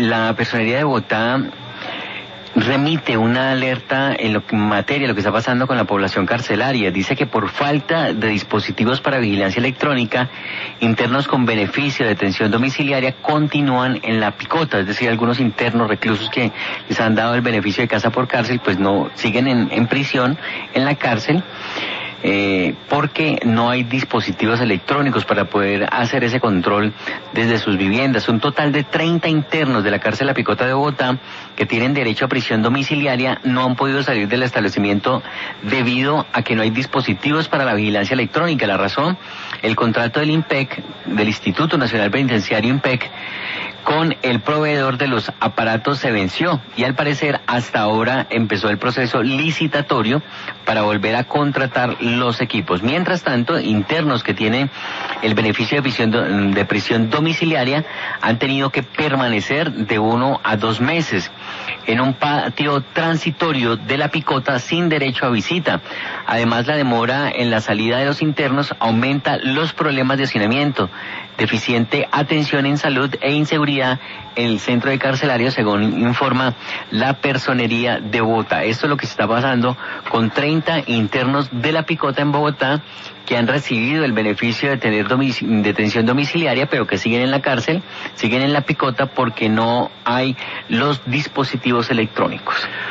la Personería de Bogotá remite una alerta en materia de lo que está pasando con la población carcelaria. Dice que por falta de dispositivos para vigilancia electrónica, internos con beneficio de detención domiciliaria continúan en la picota, es decir, algunos internos reclusos que les han dado el beneficio de casa por cárcel, pues no siguen en prisión, en la cárcel. Porque no hay dispositivos electrónicos para poder hacer ese control desde sus viviendas. Un total de 30 internos de la cárcel La Picota de Bogotá que tienen derecho a prisión domiciliaria no han podido salir del establecimiento debido a que no hay dispositivos para la vigilancia electrónica. La razón, el contrato del INPEC, del Instituto Nacional Penitenciario INPEC, con el proveedor de los aparatos se venció y al parecer hasta ahora empezó el proceso licitatorio para volver a contratar los equipos. Mientras tanto, internos que tienen el beneficio de prisión domiciliaria han tenido que permanecer de 1 a 2 meses en un patio transitorio de La Picota sin derecho a visita. Además, la demora en la salida de los internos aumenta los problemas de hacinamiento, deficiente atención en salud e inseguridad en el centro de carcelarios, según informa la Personería de Bogotá. Esto es lo que se está pasando con 30 internos de La Picota en Bogotá que han recibido el beneficio de tener detención domiciliaria, pero que siguen en la cárcel, siguen en La Picota porque no hay los dispositivos electrónicos.